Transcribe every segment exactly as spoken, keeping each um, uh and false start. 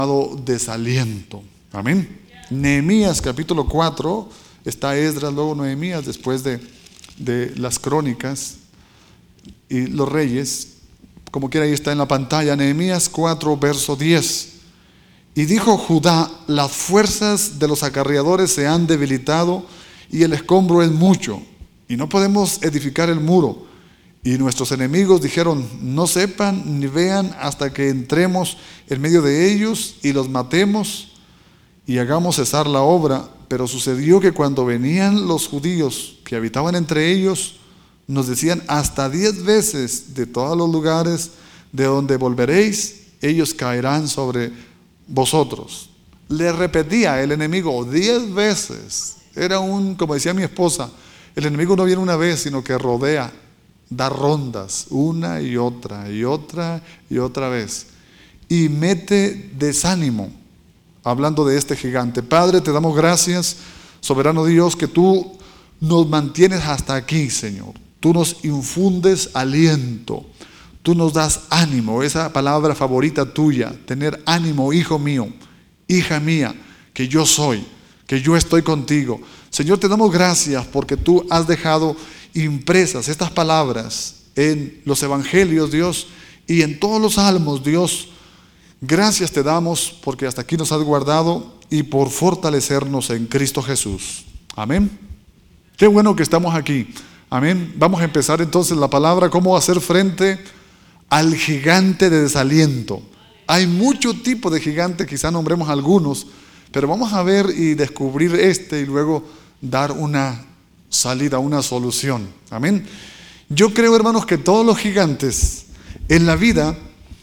Desaliento. Amén. Nehemías capítulo cuatro, está Esdras, luego Nehemías, después de, de las crónicas y los reyes. Como quiera, ahí está en la pantalla. Nehemías cuatro, verso diez. Y dijo Judá: las fuerzas de los acarreadores se han debilitado y el escombro es mucho, y no podemos edificar el muro. Y nuestros enemigos dijeron: no sepan ni vean hasta que entremos en medio de ellos y los matemos y hagamos cesar la obra. Pero sucedió que cuando venían los judíos que habitaban entre ellos, nos decían: hasta diez veces de todos los lugares de donde volveréis, ellos caerán sobre vosotros. Le repetía el enemigo diez veces. Era un, como decía mi esposa, el enemigo no viene una vez, sino que rodea, da rondas, una y otra, y otra y otra vez. Y mete desánimo, hablando de este gigante. Padre, te damos gracias, soberano Dios, que tú nos mantienes hasta aquí, Señor. Tú nos infundes aliento, tú nos das ánimo, esa palabra favorita tuya, tener ánimo, hijo mío, hija mía, que yo soy, que yo estoy contigo. Señor, te damos gracias porque tú has dejado impresas estas palabras en los evangelios, Dios, y en todos los salmos, Dios. Gracias te damos porque hasta aquí nos has guardado y por fortalecernos en Cristo Jesús. Amén. Qué bueno que estamos aquí. Amén. Vamos a empezar entonces la palabra, cómo hacer frente al gigante de desaliento. Hay mucho tipo de gigante, quizá nombremos algunos, pero vamos a ver y descubrir este y luego dar una salida, una solución. Amén. Yo creo, hermanos, que todos los gigantes en la vida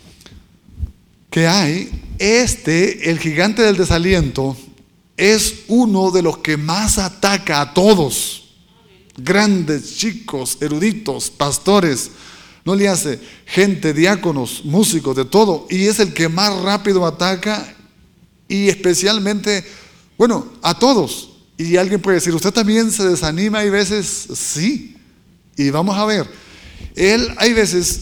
que hay, este, el gigante del desaliento, es uno de los que más ataca a todos. Grandes, chicos, eruditos, pastores, no le hace, gente, diáconos, músicos, de todo, y es el que más rápido ataca, y especialmente, bueno, a todos. Y alguien puede decir: ¿usted también se desanima? Hay veces, sí, y vamos a ver, él, hay veces,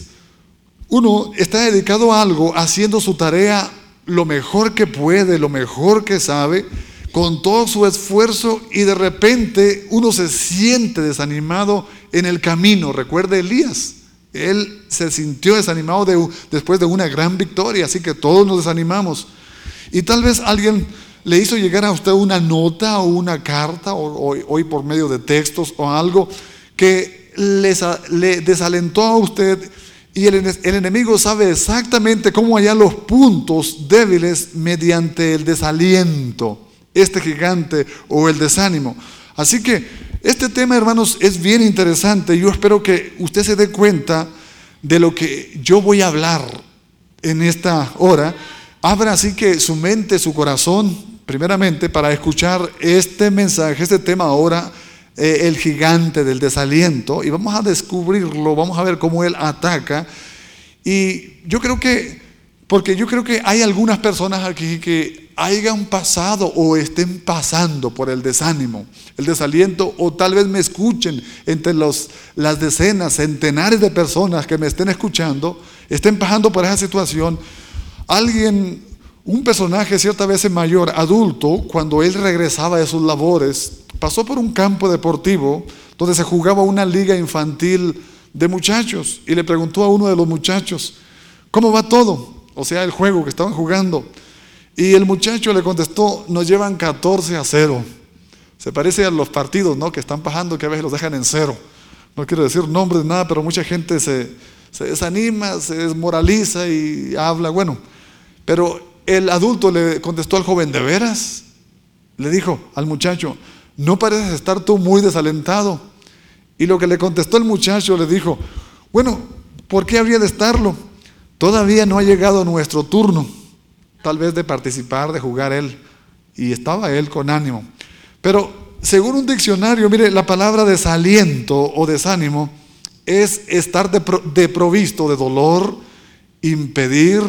uno está dedicado a algo, haciendo su tarea lo mejor que puede, lo mejor que sabe, con todo su esfuerzo, y de repente uno se siente desanimado en el camino. Recuerde Elías, él se sintió desanimado de, después de una gran victoria, así que todos nos desanimamos. Y tal vez alguien le hizo llegar a usted una nota o una carta, o, o, hoy por medio de textos o algo, que les, le desalentó a usted, y el, el enemigo sabe exactamente cómo hallar los puntos débiles mediante el desaliento, este gigante o el desánimo. Así que este tema, hermanos, es bien interesante. Yo espero que usted se dé cuenta de lo que yo voy a hablar en esta hora. Abra así que su mente, su corazón, primeramente, para escuchar este mensaje, este tema ahora, eh, el gigante del desaliento, y vamos a descubrirlo, vamos a ver cómo él ataca. Y yo creo que, porque yo creo que hay algunas personas aquí que hayan pasado o estén pasando por el desánimo, el desaliento, o tal vez me escuchen entre los, las decenas, centenares de personas que me estén escuchando, estén pasando por esa situación. Alguien, un personaje cierta vez mayor, adulto, cuando él regresaba de sus labores, pasó por un campo deportivo donde se jugaba una liga infantil de muchachos, y le preguntó a uno de los muchachos: ¿cómo va todo? O sea, el juego que estaban jugando. Y el muchacho le contestó: nos llevan catorce a cero. Se parece a los partidos, ¿no?, que están pasando, que a veces los dejan en cero. No quiero decir nombres, nada, pero mucha gente se, se desanima, se desmoraliza y habla, bueno. Pero el adulto le contestó al joven: ¿de veras? Le dijo al muchacho: ¿no pareces estar tú muy desalentado? Y lo que le contestó el muchacho, le dijo: bueno, ¿por qué habría de estarlo? Todavía no ha llegado nuestro turno, tal vez de participar, de jugar él. Y estaba él con ánimo. Pero según un diccionario, mire, la palabra desaliento o desánimo es estar desprovisto de dolor, impedir,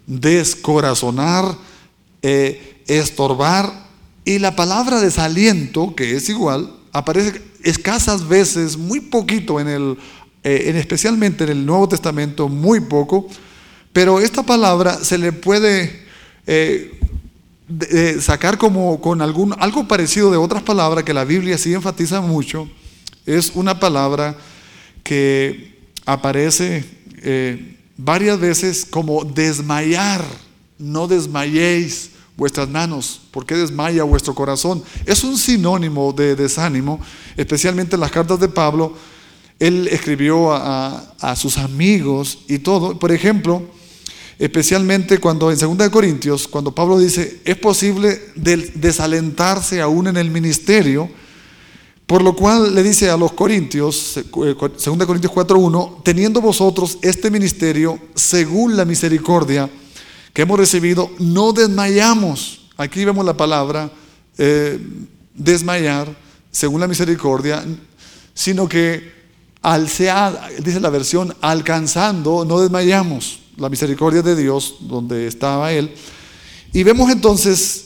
descorazonar, eh, estorbar. Y la palabra desaliento, que es igual, aparece escasas veces, muy poquito en el, eh, en especialmente en el Nuevo Testamento, muy poco. Pero esta palabra se le puede eh, de, de sacar como con algún, algo parecido de otras palabras que la Biblia sí enfatiza mucho. Es una palabra que aparece eh, varias veces como desmayar. No desmayéis vuestras manos. ¿Por qué desmaya vuestro corazón? Es un sinónimo de desánimo, especialmente en las cartas de Pablo. Él escribió a, a, a sus amigos y todo. Por ejemplo, especialmente cuando en segunda de Corintios, cuando Pablo dice, es posible desalentarse aún en el ministerio, por lo cual le dice a los corintios, segunda de Corintios cuatro uno, teniendo vosotros este ministerio según la misericordia que hemos recibido, no desmayamos. Aquí vemos la palabra eh, desmayar, según la misericordia, sino que al sea, dice la versión, alcanzando, no desmayamos. La misericordia de Dios, donde estaba él. Y vemos entonces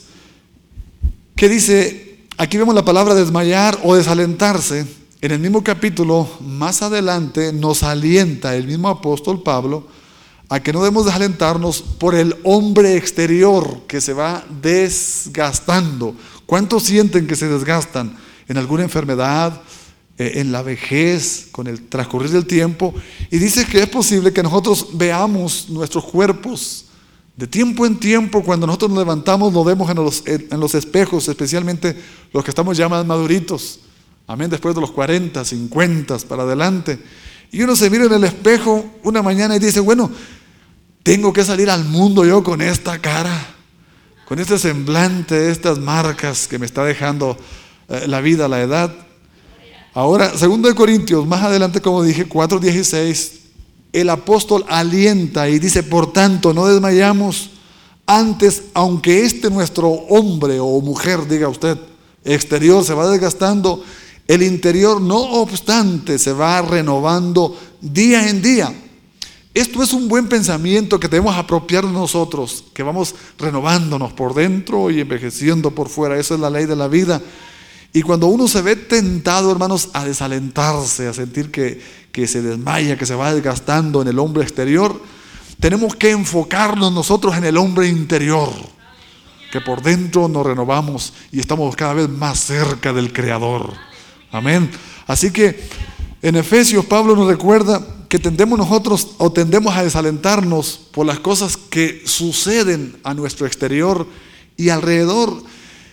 que dice, aquí vemos la palabra desmayar o desalentarse. En el mismo capítulo, más adelante, nos alienta el mismo apóstol Pablo a que no debemos desalentarnos por el hombre exterior que se va desgastando. ¿Cuántos sienten que se desgastan en alguna enfermedad, eh, en la vejez, con el transcurrir del tiempo? Y dice que es posible que nosotros veamos nuestros cuerpos de tiempo en tiempo. Cuando nosotros nos levantamos, lo vemos en los, en los espejos, especialmente los que estamos ya más maduritos. Amén, después de los cuarenta, cincuenta para adelante. Y uno se mira en el espejo una mañana y dice, bueno, tengo que salir al mundo yo con esta cara, con este semblante, estas marcas que me está dejando eh, la vida, la edad. Ahora, segundo de Corintios, más adelante, como dije, cuatro dieciséis, el apóstol alienta y dice, por tanto, no desmayamos. Antes, aunque este nuestro hombre o mujer, diga usted, exterior se va desgastando, el interior, no obstante, se va renovando día en día. Esto es un buen pensamiento que debemos apropiar nosotros, que vamos renovándonos por dentro y envejeciendo por fuera. Esa es la ley de la vida. Y cuando uno se ve tentado, hermanos, a desalentarse, a sentir que, que se desmaya, que se va desgastando en el hombre exterior, tenemos que enfocarnos nosotros en el hombre interior, que por dentro nos renovamos y estamos cada vez más cerca del Creador. Amén. Así que en Efesios Pablo nos recuerda que tendemos nosotros o tendemos a desalentarnos por las cosas que suceden a nuestro exterior y alrededor.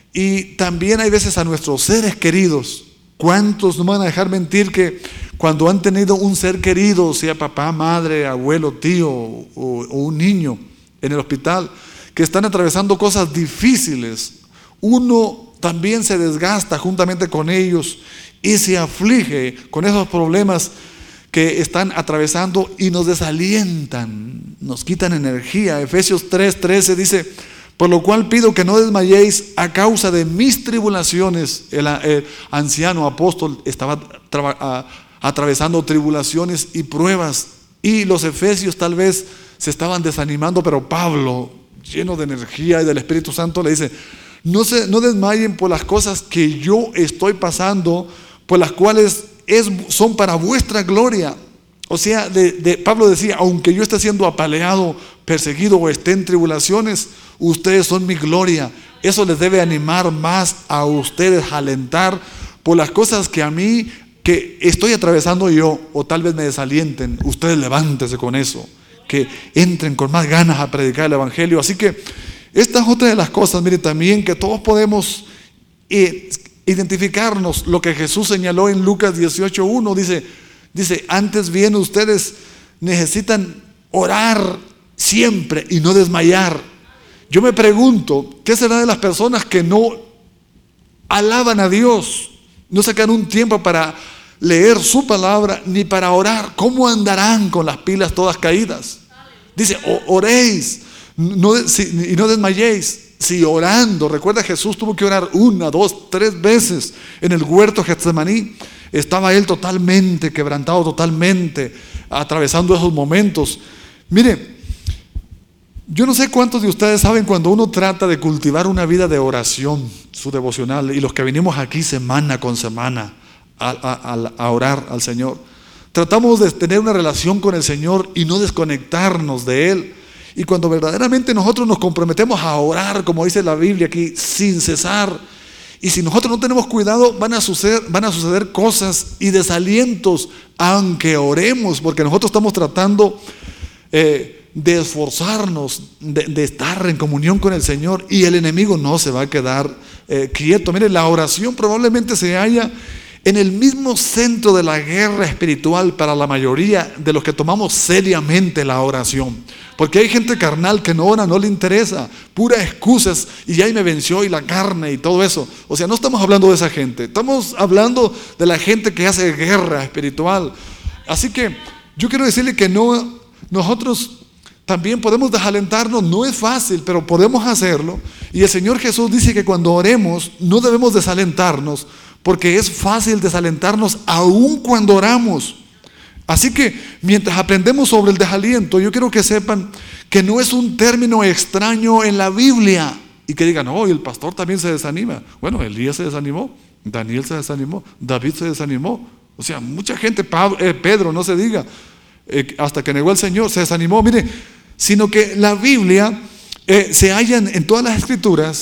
Y también hay veces a nuestros seres queridos. ¿Cuántos no van a dejar mentir que cuando han tenido un ser querido, sea papá, madre, abuelo, tío o, o un niño en el hospital, que están atravesando cosas difíciles, uno también se desgasta juntamente con ellos y se aflige con esos problemas que están atravesando y nos desalientan, nos quitan energía? Efesios tres trece dice, por lo cual pido que no desmayéis a causa de mis tribulaciones. El, el anciano apóstol estaba tra- a, atravesando tribulaciones y pruebas, y los efesios tal vez se estaban desanimando, pero Pablo, lleno de energía y del Espíritu Santo, le dice, no, se, no desmayen por las cosas que yo estoy pasando, por las cuales es, son para vuestra gloria. O sea, de, de, Pablo decía, aunque yo esté siendo apaleado, perseguido o esté en tribulaciones, ustedes son mi gloria. Eso les debe animar más a ustedes, alentar por las cosas que a mí, que estoy atravesando yo, o tal vez me desalienten. Ustedes levántense con eso, que entren con más ganas a predicar el Evangelio. Así que esta es otra de las cosas, mire, también que todos podemos eh, identificarnos. Lo que Jesús señaló en Lucas dieciocho uno, dice, dice, antes bien ustedes necesitan orar siempre y no desmayar. Yo me pregunto, ¿qué será de las personas que no alaban a Dios? No sacan un tiempo para leer su palabra ni para orar. ¿Cómo andarán con las pilas todas caídas? Dice, oréis no, si, y no desmayéis. Si orando, recuerda, Jesús tuvo que orar una, dos, tres veces en el huerto Getsemaní. Estaba él totalmente quebrantado, totalmente atravesando esos momentos. Mire, yo no sé cuántos de ustedes saben, cuando uno trata de cultivar una vida de oración, su devocional, y los que venimos aquí semana con semana a, a, a orar al Señor, tratamos de tener una relación con el Señor y no desconectarnos de Él. Y cuando verdaderamente nosotros nos comprometemos a orar, como dice la Biblia aquí, sin cesar, y si nosotros no tenemos cuidado, van a suceder, van a suceder cosas y desalientos, aunque oremos, porque nosotros estamos tratando eh, de esforzarnos, de, de estar en comunión con el Señor, y el enemigo no se va a quedar eh, quieto. Mire, la oración probablemente se halla en el mismo centro de la guerra espiritual para la mayoría de los que tomamos seriamente la oración. Porque hay gente carnal que no ora, no le interesa, puras excusas, y ahí me venció y la carne y todo eso. O sea, no estamos hablando de esa gente, estamos hablando de la gente que hace guerra espiritual. Así que yo quiero decirle que no, nosotros también podemos desalentarnos. No es fácil, pero podemos hacerlo. Y el Señor Jesús dice que cuando oremos no debemos desalentarnos, porque es fácil desalentarnos aún cuando oramos. Así que mientras aprendemos sobre el desaliento, yo quiero que sepan que no es un término extraño en la Biblia. Y que digan, oh, y el pastor también se desanima. Bueno, Elías se desanimó, Daniel se desanimó, David se desanimó. O sea, mucha gente, Pablo, eh, Pedro, no se diga, eh, hasta que negó al Señor, se desanimó. Mire, sino que la Biblia eh, se halla en, en todas las escrituras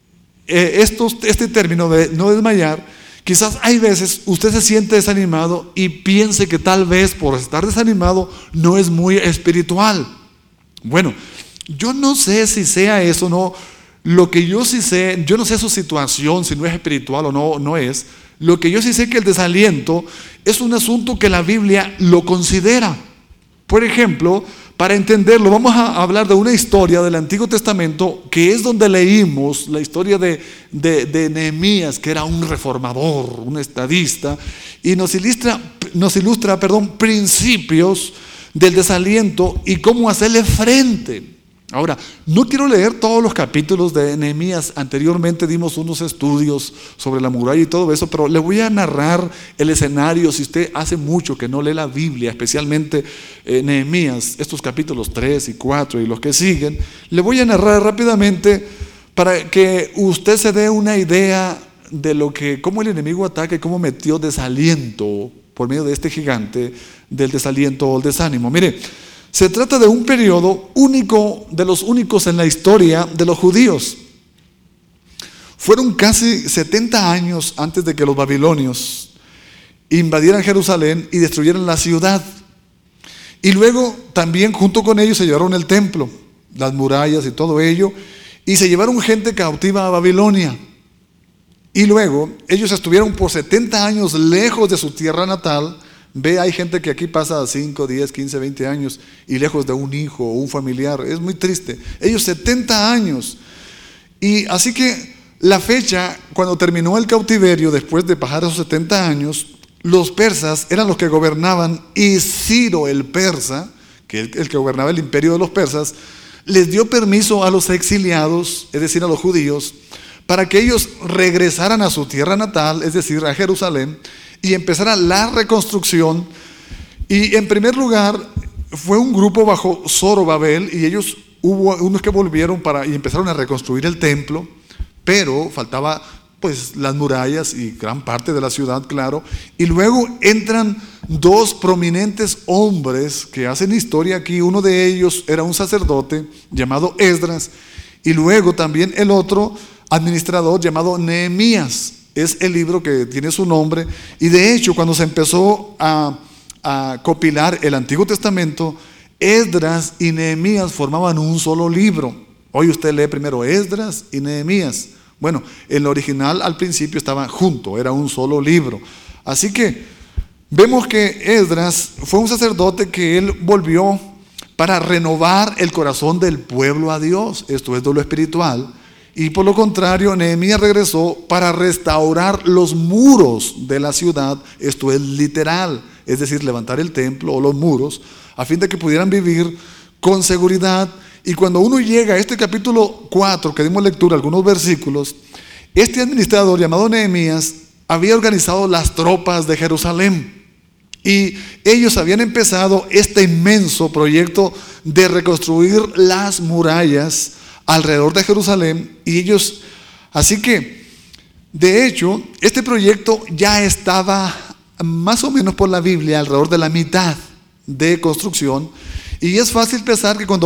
eh, estos, este término de no desmayar. Quizás hay veces usted se siente desanimado y piense que tal vez por estar desanimado no es muy espiritual. Bueno, yo no sé si sea eso o no. Lo que yo sí sé, yo no sé su situación, si no es espiritual o no, no es. Lo que yo sí sé que el desaliento es un asunto que la Biblia lo considera. Por ejemplo, para entenderlo, vamos a hablar de una historia del Antiguo Testamento, que es donde leímos la historia de, de, de Nehemías, que era un reformador, un estadista, y nos ilustra, nos ilustra perdón, principios del desaliento y cómo hacerle frente. Ahora, no quiero leer todos los capítulos de Nehemías. Anteriormente dimos unos estudios sobre la muralla y todo eso, pero le voy a narrar el escenario. Si usted hace mucho que no lee la Biblia, especialmente eh, Nehemías, estos capítulos tres y cuatro y los que siguen, le voy a narrar rápidamente para que usted se dé una idea de lo que, cómo el enemigo ataca y cómo metió desaliento por medio de este gigante del desaliento o el desánimo. Mire, se trata de un periodo único, de los únicos en la historia de los judíos. Fueron casi setenta años antes de que los babilonios invadieran Jerusalén y destruyeran la ciudad. Y luego también junto con ellos se llevaron el templo, las murallas y todo ello, y se llevaron gente cautiva a Babilonia. Y luego ellos estuvieron por setenta años lejos de su tierra natal. Ve, hay gente que aquí pasa cinco, diez, quince, veinte años y lejos de un hijo o un familiar. Es muy triste. Ellos setenta años. Y así que la fecha, cuando terminó el cautiverio, después de pasar esos setenta años, los persas eran los que gobernaban, y Ciro el persa, que el, el que gobernaba el imperio de los persas, les dio permiso a los exiliados, es decir, a los judíos, para que ellos regresaran a su tierra natal, es decir, a Jerusalén, y empezara la reconstrucción. Y en primer lugar fue un grupo bajo Zorobabel, y ellos hubo unos que volvieron para y empezaron a reconstruir el templo, pero faltaba pues las murallas y gran parte de la ciudad, claro. Y luego entran dos prominentes hombres que hacen historia aquí. Uno de ellos era un sacerdote llamado Esdras, y luego también el otro administrador llamado Nehemías. Es el libro que tiene su nombre. Y de hecho, cuando se empezó a, a compilar el Antiguo Testamento, Esdras y Nehemías formaban un solo libro. Hoy usted lee primero Esdras y Nehemías. Bueno, el original al principio estaba junto, era un solo libro. Así que vemos que Esdras fue un sacerdote que él volvió para renovar el corazón del pueblo a Dios. Esto es de lo espiritual. Y por lo contrario, Nehemías regresó para restaurar los muros de la ciudad. Esto es literal, es decir, levantar el templo o los muros, a fin de que pudieran vivir con seguridad. Y cuando uno llega a este capítulo cuatro, que dimos lectura, algunos versículos, este administrador llamado Nehemías había organizado las tropas de Jerusalén. Y ellos habían empezado este inmenso proyecto de reconstruir las murallas alrededor de Jerusalén. Y ellos, así que, de hecho, este proyecto ya estaba más o menos por la Biblia alrededor de la mitad de construcción. Y es fácil pensar que cuando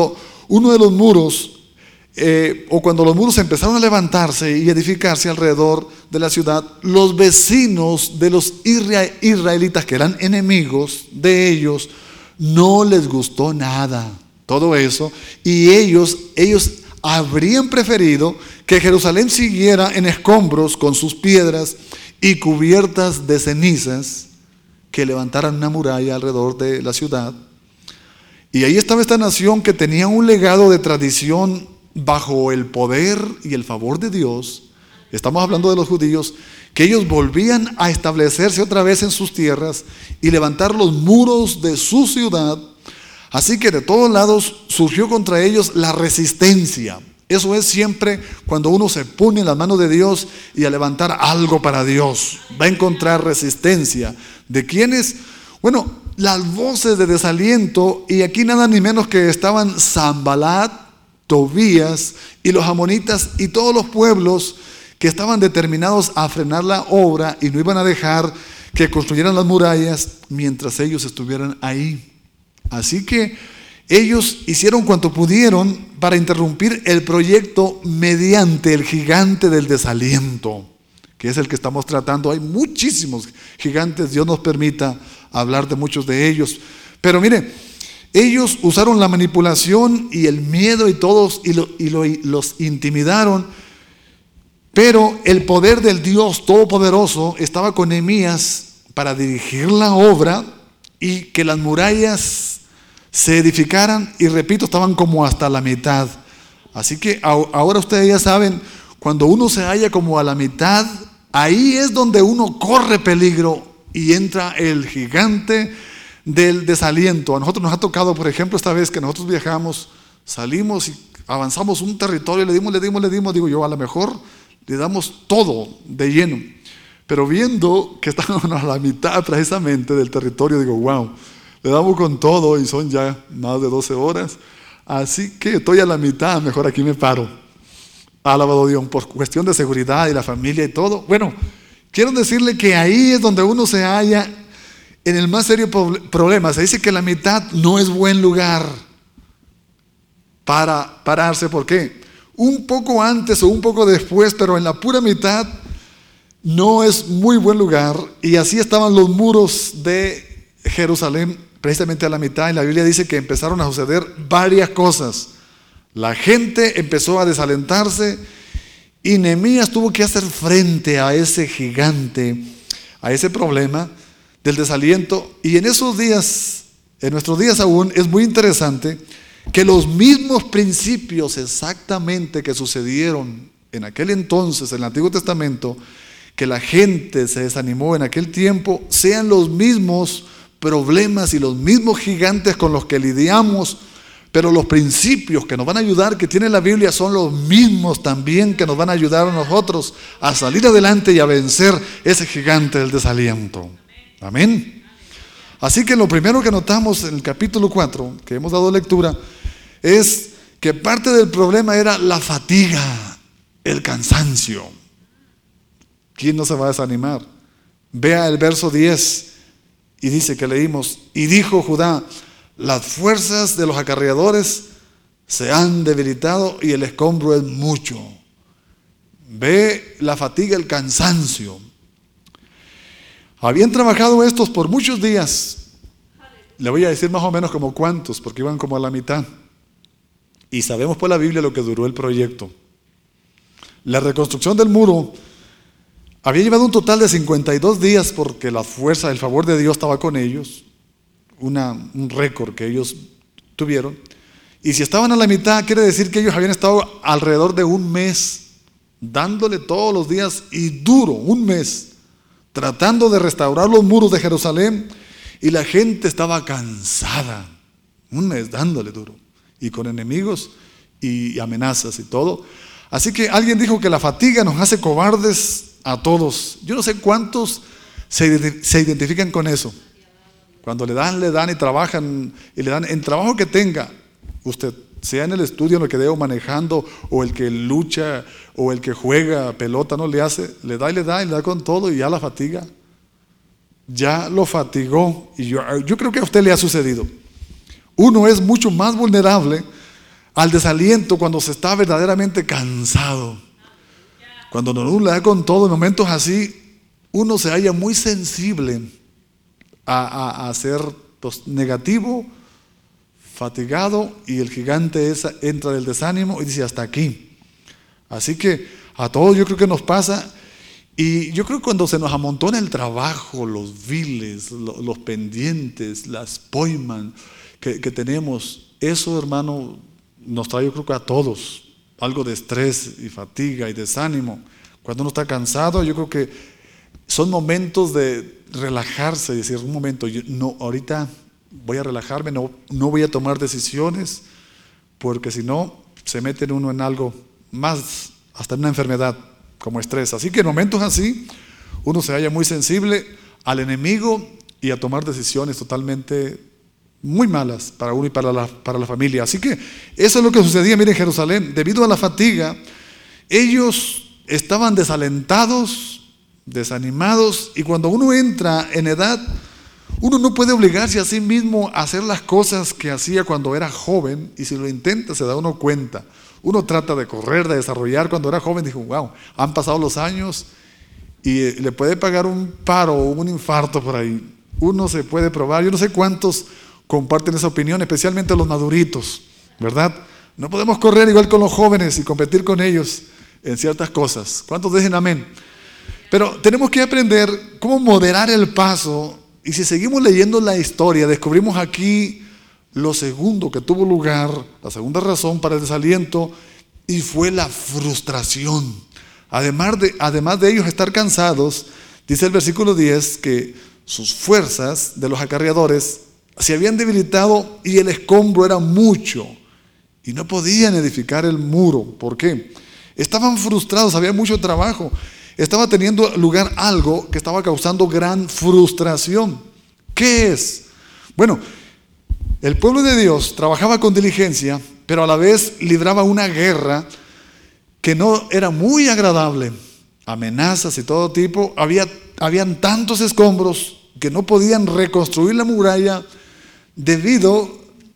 uno de los muros, eh, o cuando los muros empezaron a levantarse y edificarse alrededor de la ciudad, los vecinos de los israelitas, que eran enemigos de ellos, no les gustó nada todo eso, y ellos, ellos habrían preferido que Jerusalén siguiera en escombros con sus piedras y cubiertas de cenizas, que levantaran una muralla alrededor de la ciudad. Y ahí estaba esta nación que tenía un legado de tradición bajo el poder y el favor de Dios. Estamos hablando de los judíos, que ellos volvían a establecerse otra vez en sus tierras y levantar los muros de su ciudad. Así que de todos lados surgió contra ellos la resistencia. Eso es siempre cuando uno se pone en las manos de Dios y a levantar algo para Dios, va a encontrar resistencia. ¿De quiénes? Bueno, las voces de desaliento, y aquí nada ni menos que estaban Sanbalat, Tobías y los amonitas y todos los pueblos que estaban determinados a frenar la obra y no iban a dejar que construyeran las murallas mientras ellos estuvieran ahí. Así que ellos hicieron cuanto pudieron para interrumpir el proyecto mediante el gigante del desaliento, que es el que estamos tratando. Hay muchísimos gigantes, Dios nos permita hablar de muchos de ellos. Pero mire, ellos usaron la manipulación y el miedo y todos y, lo, y, lo, y los intimidaron. Pero el poder del Dios Todopoderoso estaba con Nehemías para dirigir la obra y que las murallas se edificaran, y repito, estaban como hasta la mitad. Así que ahora ustedes ya saben, cuando uno se halla como a la mitad, ahí es donde uno corre peligro y entra el gigante del desaliento. A nosotros nos ha tocado, por ejemplo, esta vez que nosotros viajamos, salimos y avanzamos un territorio, le dimos, le dimos, le dimos, digo yo, a lo mejor le damos todo de lleno. Pero viendo que estábamos a la mitad precisamente del territorio, digo, wow, le damos con todo y son ya más de doce horas. Así que estoy a la mitad, mejor aquí me paro. Alabado Dios, por cuestión de seguridad y la familia y todo. Bueno, quiero decirle que ahí es donde uno se halla en el más serio problema. Se dice que la mitad no es buen lugar para pararse. ¿Por qué? Un poco antes o un poco después, pero en la pura mitad no es muy buen lugar. Y así estaban los muros de Jerusalén, precisamente a la mitad. Y la Biblia dice que empezaron a suceder varias cosas. La gente empezó a desalentarse y Nehemías tuvo que hacer frente a ese gigante, a ese problema del desaliento. Y en esos días, en nuestros días aún, es muy interesante que los mismos principios exactamente que sucedieron en aquel entonces, en el Antiguo Testamento, que la gente se desanimó en aquel tiempo, sean los mismos problemas y los mismos gigantes con los que lidiamos, pero los principios que nos van a ayudar, que tiene la Biblia, son los mismos también que nos van a ayudar a nosotros a salir adelante y a vencer ese gigante del desaliento. Amén. Así que lo primero que notamos en el capítulo cuatro, que hemos dado lectura, es que parte del problema era la fatiga, el cansancio. ¿Quién no se va a desanimar? Vea el verso diez y dice que leímos: y dijo Judá, las fuerzas de los acarreadores se han debilitado y el escombro es mucho. Ve la fatiga, el cansancio. Habían trabajado estos por muchos días. Le voy a decir más o menos como cuántos, porque iban como a la mitad. Y sabemos por la Biblia lo que duró el proyecto. La reconstrucción del muro había llevado un total de cincuenta y dos días, porque la fuerza, el favor de Dios estaba con ellos. Una, un récord que ellos tuvieron. Y si estaban a la mitad, quiere decir que ellos habían estado alrededor de un mes, dándole todos los días, y duro, un mes, tratando de restaurar los muros de Jerusalén. Y la gente estaba cansada, un mes dándole duro, y con enemigos y amenazas y todo. Así que alguien dijo que la fatiga nos hace cobardes a todos. Yo no sé cuántos se, se identifican con eso. Cuando le dan, le dan y trabajan, y le dan en trabajo que tenga, usted, sea en el estudio, en lo que debo manejando, o el que lucha, o el que juega pelota, no le hace, le da y le da y le da con todo, y ya la fatiga, ya lo fatigó. Y yo, yo creo que a usted le ha sucedido. Uno es mucho más vulnerable al desaliento cuando se está verdaderamente cansado. Cuando uno le da con todo en momentos así, uno se halla muy sensible a, a, a ser pues, negativo, fatigado, y el gigante es, entra del desánimo y dice hasta aquí. Así que a todos yo creo que nos pasa, y yo creo que cuando se nos amontona el trabajo, los biles, los, los pendientes, las poiman que, que tenemos, eso, hermano, nos trae yo creo que a todos algo de estrés y fatiga y desánimo. Cuando uno está cansado, yo creo que son momentos de relajarse y decir, un momento, yo no, ahorita voy a relajarme, no, no voy a tomar decisiones, porque si no, se mete uno en algo más, hasta en una enfermedad como estrés. Así que en momentos así, uno se halla muy sensible al enemigo y a tomar decisiones totalmente muy malas para uno y para la, para la familia. Así que eso es lo que sucedía, miren, en Jerusalén. Debido a la fatiga, ellos estaban desalentados, desanimados, y cuando uno entra en edad, uno no puede obligarse a sí mismo a hacer las cosas que hacía cuando era joven, y si lo intenta se da uno cuenta. Uno trata de correr, de desarrollar. Cuando era joven dijo, wow, han pasado los años y le puede pagar un paro o un infarto por ahí. Uno se puede probar. Yo no sé cuántos comparten esa opinión, especialmente los maduritos, ¿verdad? No podemos correr igual con los jóvenes y competir con ellos en ciertas cosas. ¿Cuántos dicen amén? Pero tenemos que aprender cómo moderar el paso, y si seguimos leyendo la historia, descubrimos aquí lo segundo que tuvo lugar, la segunda razón para el desaliento, y fue la frustración. Además de, además de ellos estar cansados, dice el versículo diez que sus fuerzas de los acarreadores se habían debilitado y el escombro era mucho y no podían edificar el muro. ¿Por qué? Estaban frustrados, había mucho trabajo, estaba teniendo lugar algo que estaba causando gran frustración. ¿Qué es? Bueno, el pueblo de Dios trabajaba con diligencia, pero a la vez libraba una guerra que no era muy agradable. Amenazas y todo tipo. Había, habían tantos escombros que no podían reconstruir la muralla debido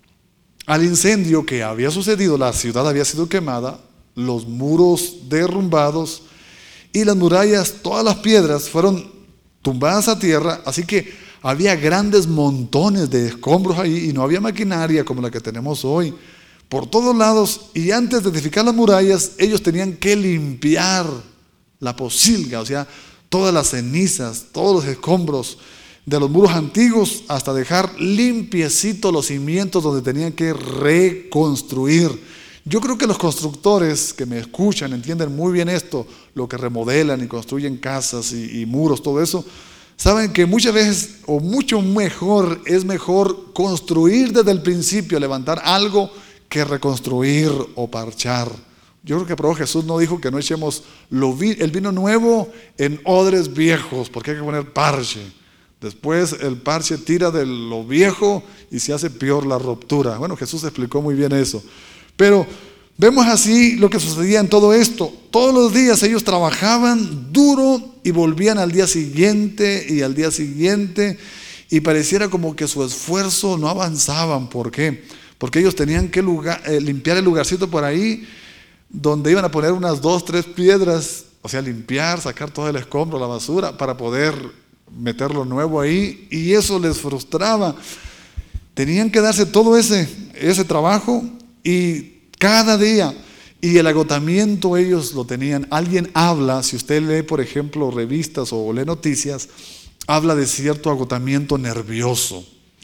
al incendio que había sucedido. La ciudad había sido quemada, los muros derrumbados y las murallas, todas las piedras fueron tumbadas a tierra, así que había grandes montones de escombros ahí y no había maquinaria como la que tenemos hoy por todos lados, y antes de edificar las murallas ellos tenían que limpiar la posilga, o sea, todas las cenizas, todos los escombros de los muros antiguos, hasta dejar limpiecitos los cimientos donde tenían que reconstruir. Yo creo que los constructores que me escuchan entienden muy bien esto, lo que remodelan y construyen casas y, y muros, todo eso. Saben que muchas veces, o mucho mejor, es mejor construir desde el principio, levantar algo, que reconstruir o parchar. Yo creo que pero Jesús no dijo que no echemos lo vi, el vino nuevo en odres viejos, porque hay que poner parche. Después el parche tira de lo viejo y se hace peor la ruptura. Bueno, Jesús explicó muy bien eso. Pero vemos así lo que sucedía en todo esto. Todos los días ellos trabajaban duro y volvían al día siguiente y al día siguiente, y pareciera como que su esfuerzo no avanzaban. ¿Por qué? Porque ellos tenían que lugar, eh, limpiar el lugarcito por ahí donde iban a poner unas dos, tres piedras, o sea, limpiar, sacar todo el escombro, la basura, para poder meter lo nuevo ahí, y eso les frustraba. Tenían que darse todo ese, ese trabajo y cada día, y el agotamiento ellos lo tenían. Alguien habla, si usted lee por ejemplo revistas o lee noticias, habla de cierto agotamiento nervioso.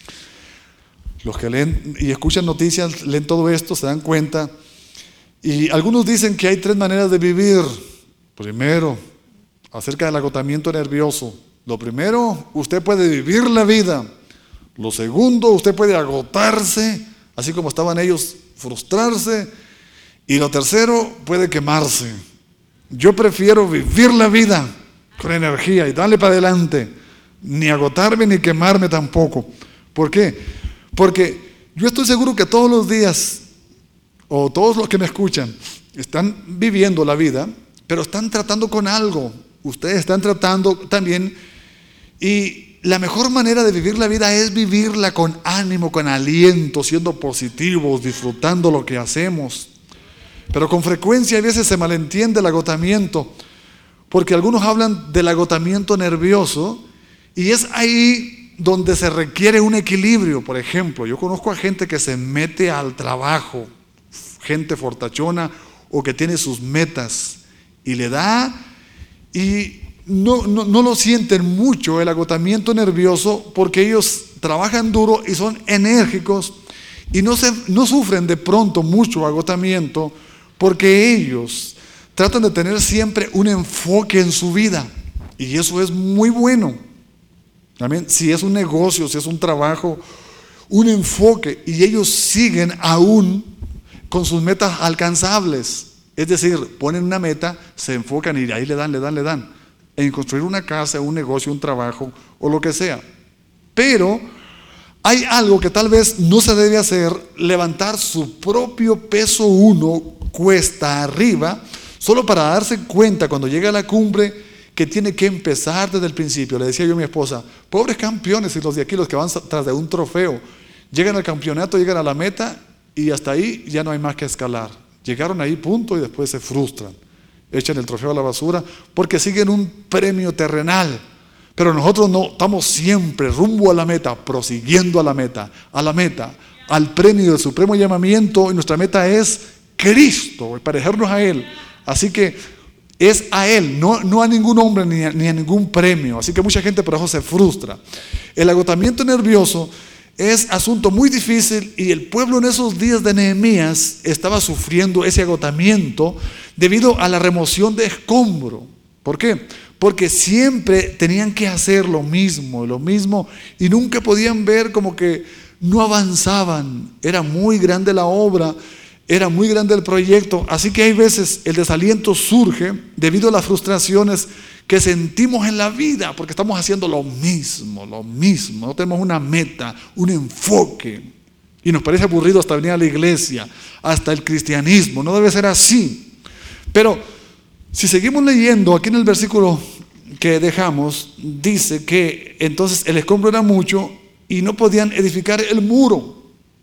Los que leen y escuchan noticias, leen todo esto, se dan cuenta, y algunos dicen que hay tres maneras de vivir. Primero, acerca del agotamiento nervioso. Lo primero, usted puede vivir la vida. Lo segundo, usted puede agotarse, así como estaban ellos, frustrarse. Y lo tercero, puede quemarse. Yo prefiero vivir la vida con energía y darle para adelante, ni agotarme ni quemarme tampoco. ¿Por qué? Porque yo estoy seguro que todos los días, o todos los que me escuchan, están viviendo la vida, pero están tratando con algo. Ustedes están tratando también, y la mejor manera de vivir la vida es vivirla con ánimo, con aliento, siendo positivos, disfrutando lo que hacemos. Pero con frecuencia a veces se malentiende el agotamiento, porque algunos hablan del agotamiento nervioso y es ahí donde se requiere un equilibrio. Por ejemplo, yo conozco a gente que se mete al trabajo, gente fortachona o que tiene sus metas y le da y no, no, no lo sienten mucho el agotamiento nervioso porque ellos trabajan duro y son enérgicos y no, se, no sufren de pronto mucho agotamiento porque ellos tratan de tener siempre un enfoque en su vida y eso es muy bueno. Amén. Si es un negocio, si es un trabajo, un enfoque y ellos siguen aún con sus metas alcanzables. Es decir, ponen una meta, se enfocan y ahí le dan, le dan, le dan. En construir una casa, un negocio, un trabajo o lo que sea. Pero hay algo que tal vez no se debe hacer, levantar su propio peso uno cuesta arriba, solo para darse cuenta cuando llega a la cumbre que tiene que empezar desde el principio. Le decía yo a mi esposa, pobres campeones y los de aquí, los que van tras de un trofeo, llegan al campeonato, llegan a la meta y hasta ahí ya no hay más que escalar. Llegaron ahí, punto, y después se frustran. Echan el trofeo a la basura porque siguen un premio terrenal. Pero nosotros no, estamos siempre rumbo a la meta, prosiguiendo a la meta, a la meta, al premio del supremo llamamiento, y nuestra meta es Cristo, parecernos a Él. Así que es a Él, no, no a ningún hombre ni a, ni a ningún premio. Así que mucha gente por eso se frustra. El agotamiento nervioso es asunto muy difícil y el pueblo en esos días de Nehemías estaba sufriendo ese agotamiento debido a la remoción de escombro. ¿Por qué? Porque siempre tenían que hacer lo mismo, lo mismo y nunca podían ver como que no avanzaban. Era muy grande la obra, era muy grande el proyecto, así que hay veces el desaliento surge debido a las frustraciones que sentimos en la vida, porque estamos haciendo lo mismo, lo mismo, no tenemos una meta, un enfoque, y nos parece aburrido hasta venir a la iglesia, hasta el cristianismo, no debe ser así. Pero si seguimos leyendo, aquí en el versículo que dejamos, dice que entonces el escombro era mucho y no podían edificar el muro.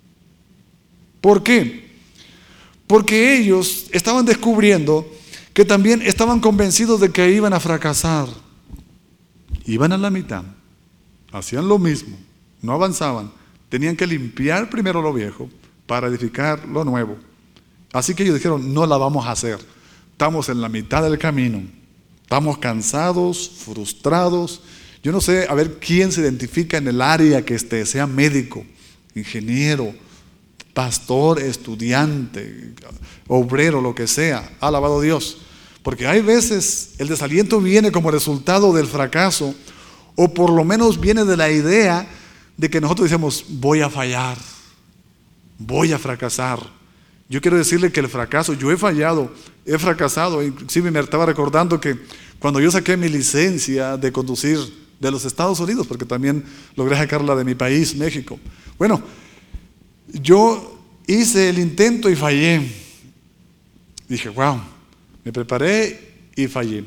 ¿Por qué? Porque ellos estaban descubriendo que también estaban convencidos de que iban a fracasar. Iban a la mitad, hacían lo mismo, no avanzaban. Tenían que limpiar primero lo viejo para edificar lo nuevo. Así que ellos dijeron, no la vamos a hacer. Estamos en la mitad del camino. Estamos cansados, frustrados. Yo no sé, a ver quién se identifica en el área que esté, sea médico, ingeniero, pastor, estudiante, obrero, lo que sea. Alabado Dios. Porque hay veces el desaliento viene como resultado del fracaso, o por lo menos viene de la idea de que nosotros decimos, voy a fallar, voy a fracasar. Yo quiero decirle que el fracaso, yo he fallado, he fracasado. Inclusive me estaba recordando que cuando yo saqué mi licencia de conducir de los Estados Unidos, porque también logré sacarla de mi país, México. Bueno, yo hice el intento y fallé. Dije, wow, me preparé y fallé.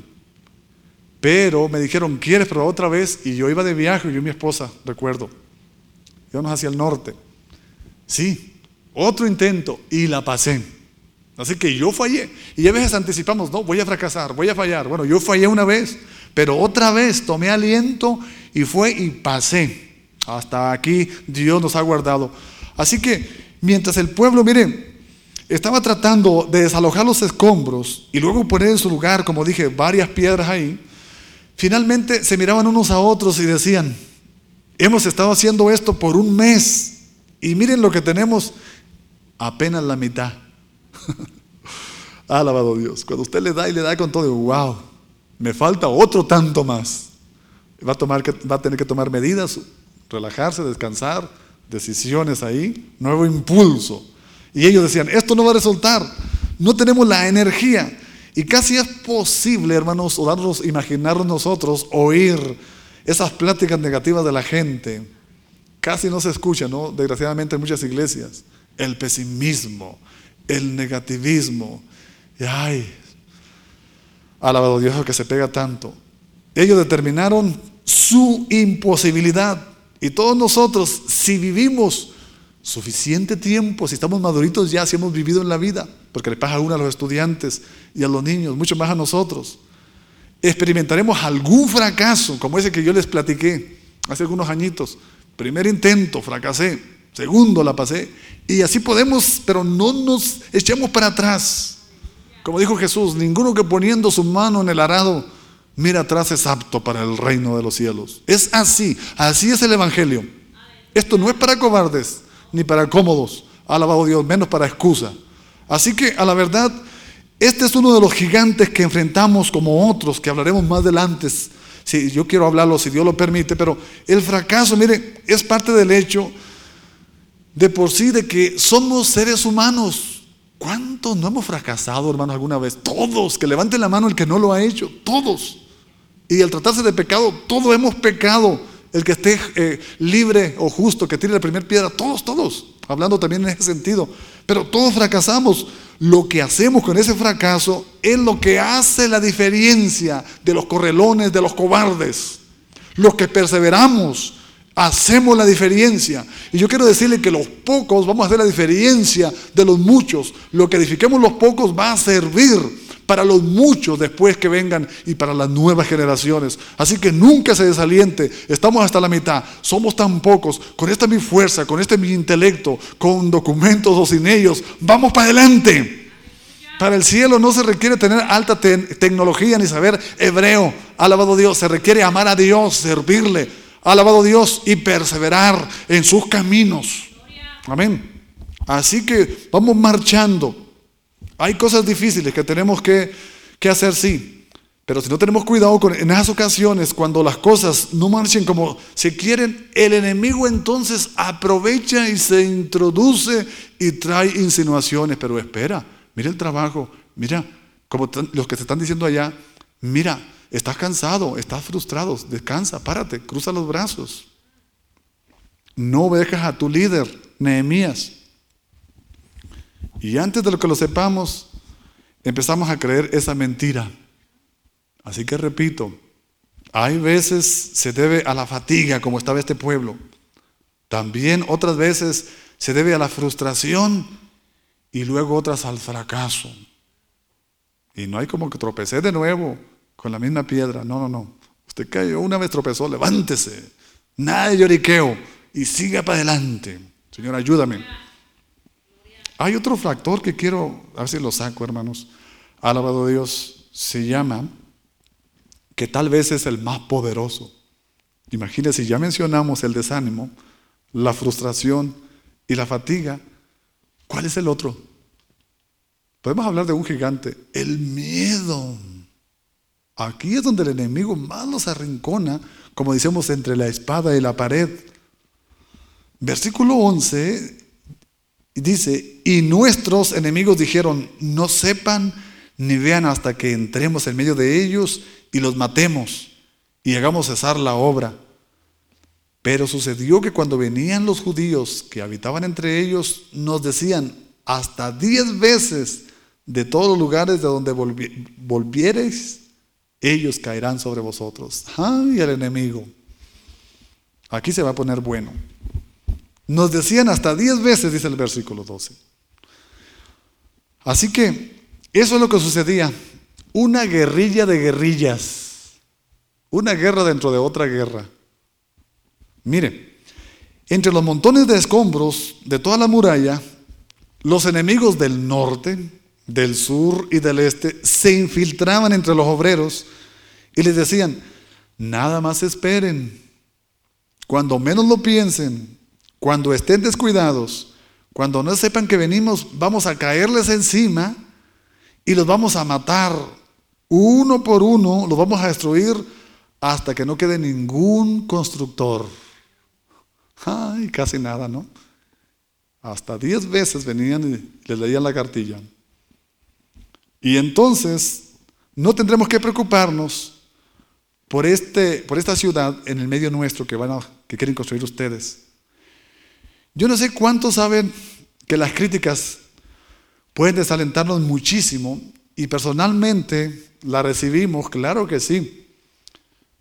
Pero me dijeron, ¿quieres probar otra vez? Y yo iba de viaje, yo y mi esposa, recuerdo. Íbamos hacia el norte. Sí, otro intento y la pasé. Así que yo fallé. Y a veces anticipamos, no, voy a fracasar, voy a fallar. Bueno, yo fallé una vez, pero otra vez tomé aliento y fue y pasé. Hasta aquí Dios nos ha guardado. Así que mientras el pueblo, miren, estaba tratando de desalojar los escombros y luego poner en su lugar, como dije, varias piedras ahí, finalmente se miraban unos a otros y decían, hemos estado haciendo esto por un mes y miren lo que tenemos, apenas la mitad. Alabado Dios. Cuando usted le da y le da con todo, wow, me falta otro tanto más. Va a, tomar que, va a tener que tomar medidas, relajarse, descansar, decisiones ahí, nuevo impulso. Y ellos decían, esto no va a resultar, no tenemos la energía. Y casi es posible, hermanos, o darnos, imaginarnos nosotros, oír esas pláticas negativas de la gente. Casi no se escucha, ¿no? Desgraciadamente en muchas iglesias. El pesimismo, el negativismo. Y ay, alabado Dios que se pega tanto. Ellos determinaron su imposibilidad. Y todos nosotros, si vivimos suficiente tiempo, si estamos maduritos ya, si hemos vivido en la vida, porque le pasa a uno a los estudiantes y a los niños, mucho más a nosotros, experimentaremos algún fracaso, como ese que yo les platiqué hace algunos añitos. Primer intento, fracasé. Segundo, la pasé. Y así podemos, pero no nos echemos para atrás. Como dijo Jesús, ninguno que poniendo su mano en el arado mira atrás es apto para el reino de los cielos. Es así, así es el evangelio. Esto no es para cobardes, ni para cómodos, alabado Dios, menos para excusa. Así que a la verdad, este es uno de los gigantes que enfrentamos, como otros que hablaremos más adelante. Si yo quiero hablarlo, si Dios lo permite, pero el fracaso, mire, es parte del hecho de por sí de que somos seres humanos. ¿Cuántos no hemos fracasado, hermanos, alguna vez? Todos, que levanten la mano el que no lo ha hecho, todos. Y al tratarse de pecado, todos hemos pecado. El que esté eh, libre o justo, que tire la primera piedra, todos, todos, hablando también en ese sentido. Pero todos fracasamos. Lo que hacemos con ese fracaso es lo que hace la diferencia de los correlones, de los cobardes. Los que perseveramos, hacemos la diferencia. Y yo quiero decirle que los pocos vamos a hacer la diferencia de los muchos. Lo que edifiquemos los pocos va a servir para los muchos después que vengan y para las nuevas generaciones. Así que nunca se desaliente. Estamos hasta la mitad, somos tan pocos. Con esta mi fuerza, con este mi intelecto, con documentos o sin ellos, vamos para adelante. Para el cielo no se requiere tener alta te- tecnología ni saber hebreo. Alabado Dios, se requiere amar a Dios, servirle, alabado Dios, y perseverar en sus caminos. Amén. Así que vamos marchando. Hay cosas difíciles que tenemos que, que hacer, sí, pero si no tenemos cuidado con, en esas ocasiones, cuando las cosas no marchen como se quieren, el enemigo entonces aprovecha y se introduce y trae insinuaciones. Pero espera, mira el trabajo, mira, como t- los que te están diciendo allá, mira, estás cansado, estás frustrado, descansa, párate, cruza los brazos. No obedezcas a tu líder, Nehemías. Y antes de lo que lo sepamos, empezamos a creer esa mentira. Así que repito, hay veces se debe a la fatiga, como estaba este pueblo. También otras veces se debe a la frustración y luego otras al fracaso. Y no hay como que tropecé de nuevo con la misma piedra. No, no, no. Usted cayó, una vez tropezó, levántese. Nada de lloriqueo y siga para adelante. Señor, ayúdame. Hay otro factor que quiero, a ver si lo saco, hermanos. Alabado Dios, se llama, que tal vez es el más poderoso. Imagínense, ya mencionamos el desánimo, la frustración y la fatiga. ¿Cuál es el otro? Podemos hablar de un gigante, el miedo. Aquí es donde el enemigo más los arrincona, como decimos, entre la espada y la pared. Versículo once dice, y nuestros enemigos dijeron, no sepan ni vean hasta que entremos en medio de ellos y los matemos y hagamos cesar la obra. Pero sucedió que cuando venían los judíos que habitaban entre ellos, nos decían, hasta diez veces de todos los lugares de donde volvi- volviereis, ellos caerán sobre vosotros. ¡Ay, el enemigo! Aquí se va a poner bueno. Nos decían hasta diez veces, dice el versículo doce. Así que eso es lo que sucedía. Una guerrilla de guerrillas. Una guerra dentro de otra guerra. Mire, entre los montones de escombros de toda la muralla, los enemigos del norte, del sur y del este se infiltraban entre los obreros y les decían, nada más esperen. Cuando menos lo piensen, cuando estén descuidados, cuando no sepan que venimos, vamos a caerles encima y los vamos a matar uno por uno, los vamos a destruir hasta que no quede ningún constructor. Ay, casi nada, ¿no? Hasta diez veces venían y les leían la cartilla. Y entonces no tendremos que preocuparnos por, este, por esta ciudad en el medio nuestro que, van a, que quieren construir ustedes. Yo no sé cuántos saben que las críticas pueden desalentarnos muchísimo y personalmente las recibimos, claro que sí.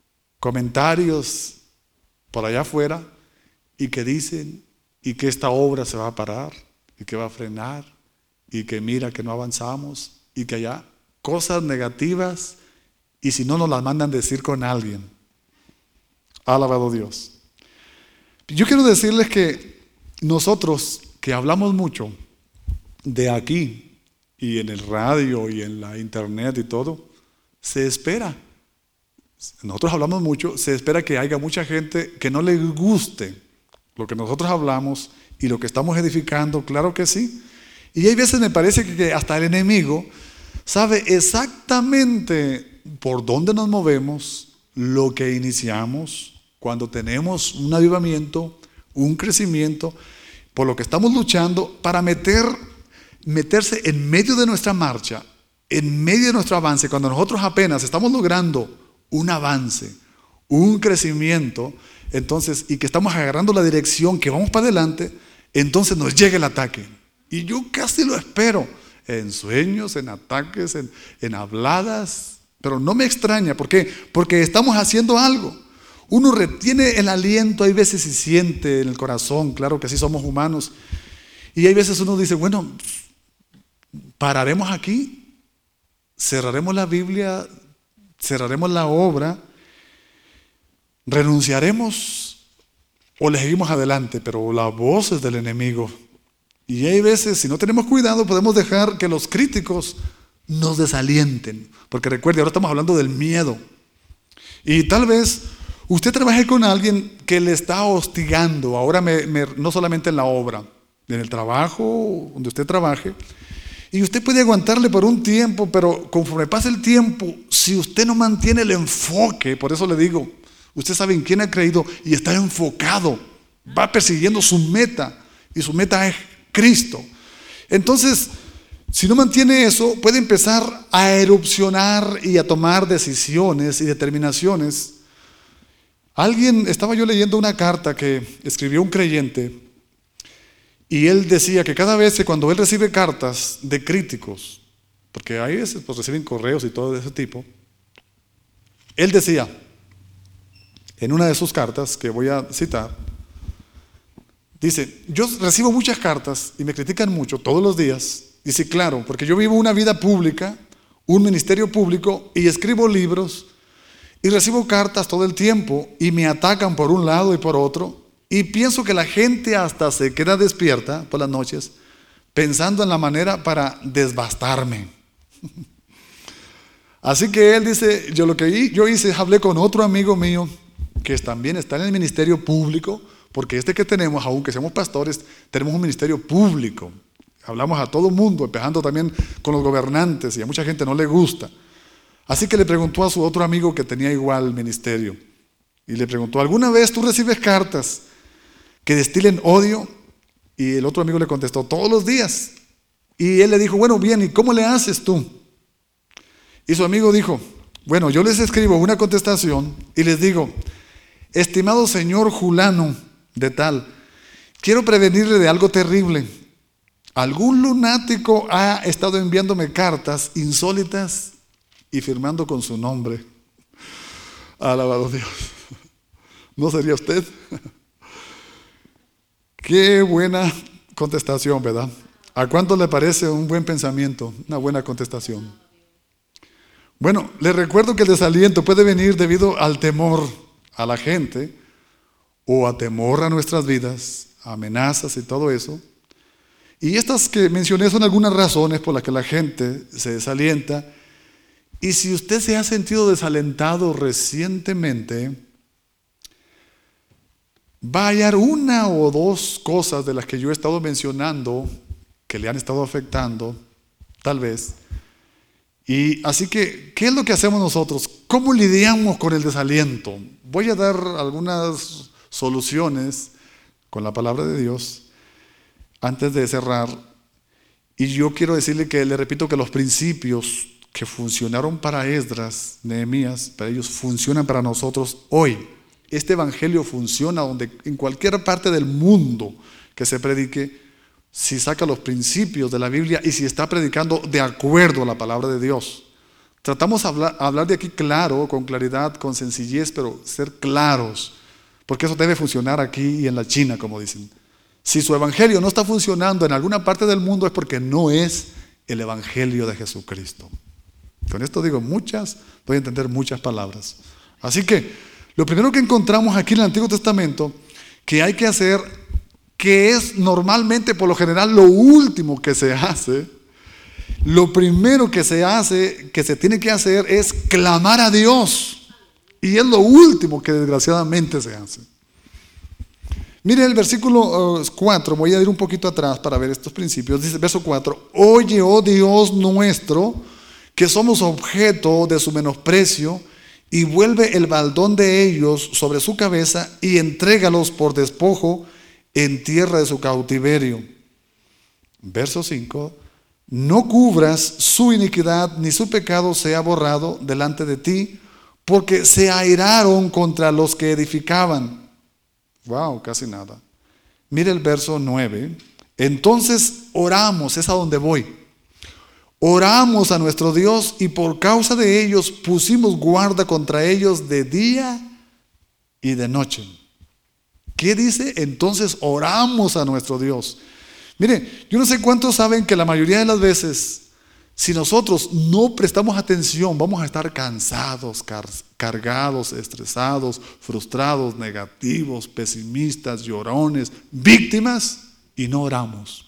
comentarios por allá afuera y que dicen y que esta obra se va a parar y que va a frenar y que mira que no avanzamos y que allá cosas negativas y si no nos las mandan decir con alguien. Alabado Dios. Yo quiero decirles que nosotros que hablamos mucho de aquí y en el radio y en la internet y todo, se espera. Nosotros hablamos mucho, se espera que haya mucha gente que no le guste lo que nosotros hablamos y lo que estamos edificando, claro que sí. Y hay veces me parece que hasta el enemigo sabe exactamente por dónde nos movemos, lo que iniciamos, cuando tenemos un avivamiento, un crecimiento, por lo que estamos luchando, para meter, meterse en medio de nuestra marcha, en medio de nuestro avance, cuando nosotros apenas estamos logrando un avance, un crecimiento, entonces, y que estamos agarrando la dirección, que vamos para adelante, entonces nos llega el ataque. Y yo casi lo espero, en sueños, en ataques, en, en habladas, pero no me extraña. ¿Por qué? Porque estamos haciendo algo. Uno retiene el aliento, hay veces se siente en el corazón, claro que sí somos humanos, y hay veces uno dice, bueno, pararemos aquí, cerraremos la Biblia, cerraremos la obra, renunciaremos o le seguimos adelante, pero la voz es del enemigo. Y hay veces, si no tenemos cuidado, podemos dejar que los críticos nos desalienten. Porque recuerde, ahora estamos hablando del miedo. Y tal vez usted trabaje con alguien que le está hostigando, ahora me, me, no solamente en la obra, en el trabajo, donde usted trabaje. Y usted puede aguantarle por un tiempo, pero conforme pasa el tiempo, si usted no mantiene el enfoque, por eso le digo, usted sabe en quién ha creído y está enfocado, va persiguiendo su meta, y su meta es Cristo. Entonces, si no mantiene eso, puede empezar a erupcionar y a tomar decisiones y determinaciones. Alguien, estaba yo leyendo una carta que escribió un creyente, y él decía que cada vez que cuando él recibe cartas de críticos, porque hay veces pues reciben correos y todo de ese tipo, él decía, en una de sus cartas, que voy a citar, dice, yo recibo muchas cartas y me critican mucho todos los días. Dice, claro, porque yo vivo una vida pública, un ministerio público, y escribo libros, y recibo cartas todo el tiempo, y me atacan por un lado y por otro, y pienso que la gente hasta se queda despierta por las noches, pensando en la manera para desbastarme. Así que él dice, yo lo que yo hice es hablé con otro amigo mío, que también está en el ministerio público, porque este que tenemos, aunque seamos pastores, tenemos un ministerio público. Hablamos a todo mundo, empezando también con los gobernantes, y a mucha gente no le gusta. Así que le preguntó a su otro amigo que tenía igual ministerio, y le preguntó, ¿alguna vez tú recibes cartas que destilen odio? Y el otro amigo le contestó, todos los días. Y él le dijo, bueno, bien, ¿y cómo le haces tú? Y su amigo dijo, bueno, yo les escribo una contestación y les digo, estimado señor Julano de tal, quiero prevenirle de algo terrible. Algún lunático ha estado enviándome cartas insólitas y firmando con su nombre. Alabado Dios. ¿No sería usted? Qué buena contestación, ¿verdad? ¿A cuánto le parece un buen pensamiento? Una buena contestación. Bueno, les recuerdo que el desaliento puede venir debido al temor a la gente o a temor a nuestras vidas, amenazas y todo eso. Y estas que mencioné son algunas razones por las que la gente se desalienta. Y si usted se ha sentido desalentado recientemente, va a hallar una o dos cosas de las que yo he estado mencionando que le han estado afectando, tal vez. Y así que, ¿qué es lo que hacemos nosotros? ¿Cómo lidiamos con el desaliento? Voy a dar algunas soluciones con la palabra de Dios antes de cerrar. Y yo quiero decirle que, le repito, que los principios que funcionaron para Esdras, Nehemías, para ellos funcionan para nosotros hoy. Este evangelio funciona donde, en cualquier parte del mundo que se predique, si saca los principios de la Biblia y si está predicando de acuerdo a la palabra de Dios. Tratamos de hablar, hablar de aquí claro, con claridad, con sencillez, pero ser claros, porque eso debe funcionar aquí y en la China, como dicen. Si su evangelio no está funcionando en alguna parte del mundo es porque no es el evangelio de Jesucristo. Con esto digo muchas, voy a entender muchas palabras. Así que lo primero que encontramos aquí en el Antiguo Testamento que hay que hacer, que es normalmente por lo general lo último que se hace, lo primero que se hace, que se tiene que hacer es clamar a Dios. Y es lo último que desgraciadamente se hace. Mire el versículo uh, cuatro, voy a ir un poquito atrás para ver estos principios. Dice, verso cuatro, oye, oh Dios nuestro, que somos objeto de su menosprecio, y vuelve el baldón de ellos sobre su cabeza y entrégalos por despojo en tierra de su cautiverio. Verso cinco, no cubras su iniquidad, ni su pecado sea borrado delante de ti, porque se airaron contra los que edificaban. Wow, casi nada. Mire el verso nueve. Entonces oramos, es a donde voy. Oramos a nuestro Dios y por causa de ellos pusimos guarda contra ellos de día y de noche. ¿Qué dice? Entonces oramos a nuestro Dios. Mire, yo no sé cuántos saben que la mayoría de las veces, si nosotros no prestamos atención, vamos a estar cansados, car- cargados, estresados, frustrados, negativos, pesimistas, llorones, víctimas, y no oramos.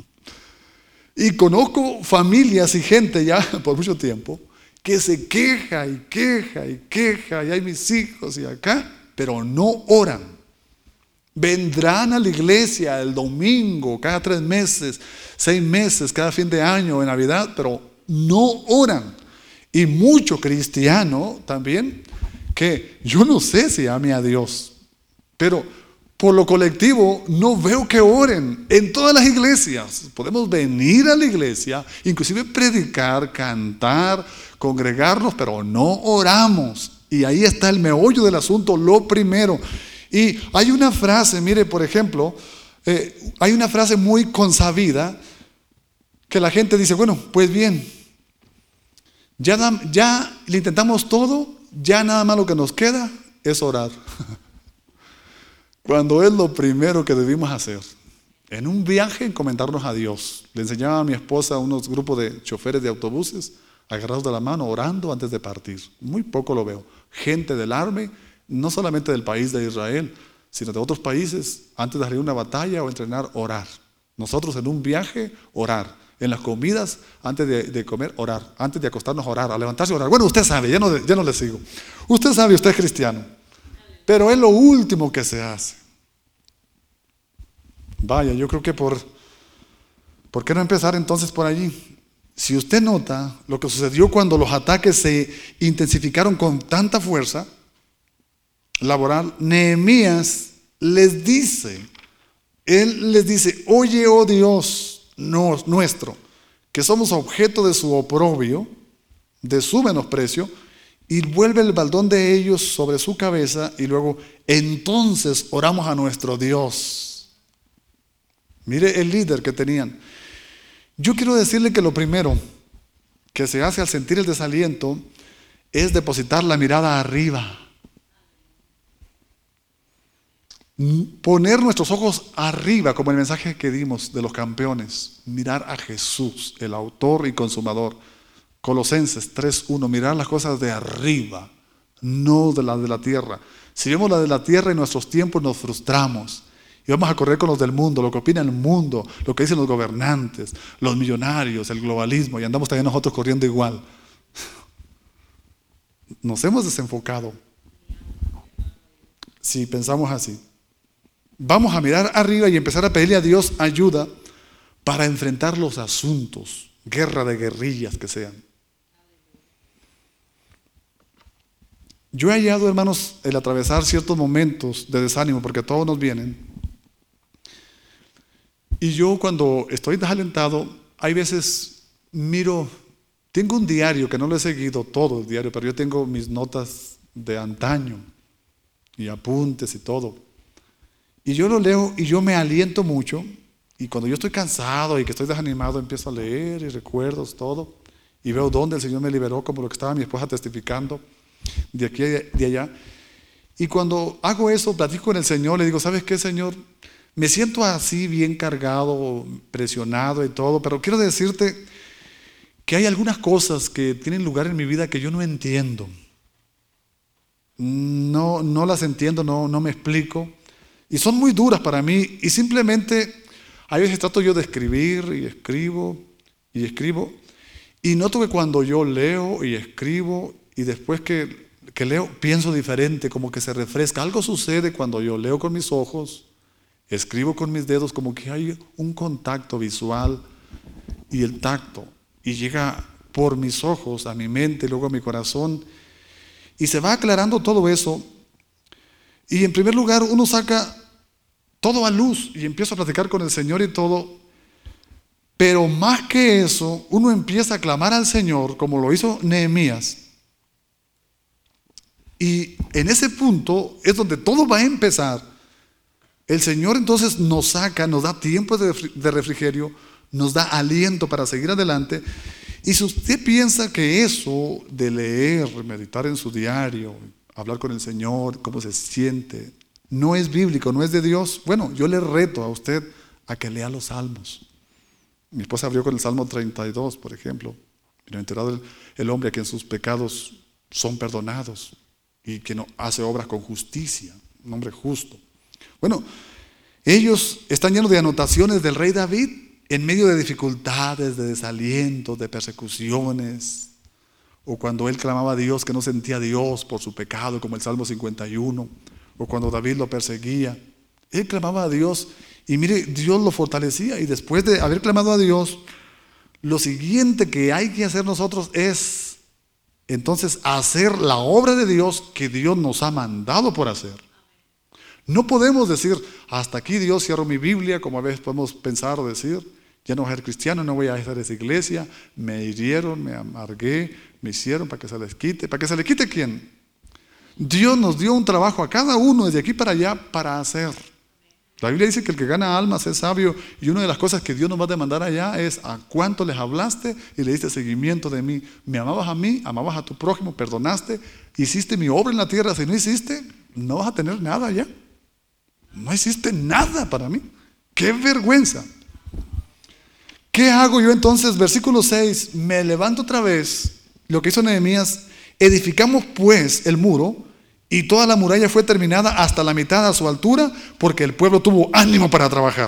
Y conozco familias y gente ya por mucho tiempo que se queja y queja y queja, y hay mis hijos y acá, pero no oran. Vendrán a la iglesia el domingo, cada tres meses, seis meses, cada fin de año, en Navidad, pero no oran. Y mucho cristiano también, que yo no sé si ame a Dios, pero por lo colectivo no veo que oren. En todas las iglesias podemos venir a la iglesia, inclusive predicar, cantar, congregarnos, pero no oramos. Y ahí está el meollo del asunto, lo primero. Y hay una frase, mire, por ejemplo, eh, hay una frase muy consabida que la gente dice, bueno, pues bien, ya, da, ya le intentamos todo, ya nada más lo que nos queda es orar. Cuando es lo primero que debimos hacer. En un viaje, encomendarnos a Dios. Le enseñaba a mi esposa a unos grupos de choferes de autobuses, agarrados de la mano, orando antes de partir. Muy poco lo veo. Gente del army, no solamente del país de Israel, sino de otros países, antes de salir a una batalla o entrenar, orar. Nosotros en un viaje, orar. En las comidas, antes de, de comer, orar. Antes de acostarnos, orar. A levantarse, orar. Bueno, usted sabe, ya no, ya no le sigo. Usted sabe, usted es cristiano. Pero es lo último que se hace. Vaya, yo creo que por... ¿Por qué no empezar entonces por allí? Si usted nota lo que sucedió cuando los ataques se intensificaron con tanta fuerza laboral, Nehemías les dice, él les dice, oye, oh Dios no, nuestro, que somos objeto de su oprobio, de su menosprecio, y vuelve el baldón de ellos sobre su cabeza, y luego, entonces oramos a nuestro Dios. Mire el líder que tenían. Yo quiero decirle que lo primero que se hace al sentir el desaliento es depositar la mirada arriba. Poner nuestros ojos arriba, como el mensaje que dimos de los campeones. Mirar a Jesús, el autor y consumador. Colosenses tres uno, mirar las cosas de arriba, no de las de la tierra. Si vemos las de la tierra en nuestros tiempos nos frustramos. Y vamos a correr con los del mundo, lo que opina el mundo, lo que dicen los gobernantes, los millonarios, el globalismo, y andamos también nosotros corriendo igual. Nos hemos desenfocado si pensamos así. Vamos a mirar arriba y empezar a pedirle a Dios ayuda para enfrentar los asuntos, guerra de guerrillas que sean. Yo he hallado, hermanos, el atravesar ciertos momentos de desánimo, porque todos nos vienen. Y yo cuando estoy desalentado, hay veces miro, tengo un diario que no lo he seguido todo el diario, pero yo tengo mis notas de antaño y apuntes y todo. Y yo lo leo y yo me aliento mucho. Y cuando yo estoy cansado y que estoy desanimado, empiezo a leer y recuerdos, todo. y veo dónde el Señor me liberó, como lo que estaba mi esposa testificando, de aquí y de allá. Y cuando hago eso, platico con el Señor, le digo, ¿sabes qué, Señor? Me siento así bien cargado, presionado y todo, pero quiero decirte que hay algunas cosas que tienen lugar en mi vida que yo no entiendo. No, no las entiendo, no, no me explico. Y son muy duras para mí. Y simplemente, a veces trato yo de escribir y escribo y escribo. Y noto que cuando yo leo y escribo y después que, que leo, pienso diferente, como que se refresca. Algo sucede cuando yo leo con mis ojos, escribo con mis dedos, como que hay un contacto visual y el tacto. Y llega por mis ojos a mi mente, luego a mi corazón. Y se va aclarando todo eso. Y en primer lugar uno saca todo a luz y empieza a platicar con el Señor y todo. Pero más que eso, uno empieza a clamar al Señor como lo hizo Nehemías. Y en ese punto es donde todo va a empezar. El Señor entonces nos saca, nos da tiempo de refrigerio, nos da aliento para seguir adelante. Y si usted piensa que eso de leer, meditar en su diario, hablar con el Señor, cómo se siente, no es bíblico, no es de Dios, bueno, yo le reto a usted a que lea los salmos. Mi esposa abrió con el Salmo treinta y dos, por ejemplo. Bienaventurado el, el hombre a quien sus pecados son perdonados y que no hace obras con justicia, un hombre justo. Bueno, ellos están llenos de anotaciones del rey David en medio de dificultades, de desalientos, de persecuciones, o cuando él clamaba a Dios que no sentía a Dios por su pecado, como el Salmo cincuenta y uno, o cuando David lo perseguía. Él clamaba a Dios y mire, Dios lo fortalecía. Y después de haber clamado a Dios, lo siguiente que hay que hacer nosotros es entonces hacer la obra de Dios que Dios nos ha mandado por hacer. No podemos decir, hasta aquí Dios, cierro mi Biblia, como a veces podemos pensar o decir, ya no voy a ser cristiano, no voy a estar en esa iglesia, me hirieron, me amargué, me hicieron para que se les quite. ¿Para que se le quite quién? Dios nos dio un trabajo a cada uno desde aquí para allá para hacer. La Biblia dice que el que gana almas es sabio, y una de las cosas que Dios nos va a demandar allá es a cuánto les hablaste y le diste seguimiento de mí. Me amabas a mí, amabas a tu prójimo, perdonaste, hiciste mi obra en la tierra. Si no hiciste, no vas a tener nada allá. No hiciste nada para mí. ¡Qué vergüenza! ¿Qué hago yo entonces? Versículo seis, me levanto otra vez, lo que hizo Nehemías, edificamos pues el muro y toda la muralla fue terminada hasta la mitad a su altura porque el pueblo tuvo ánimo para trabajar.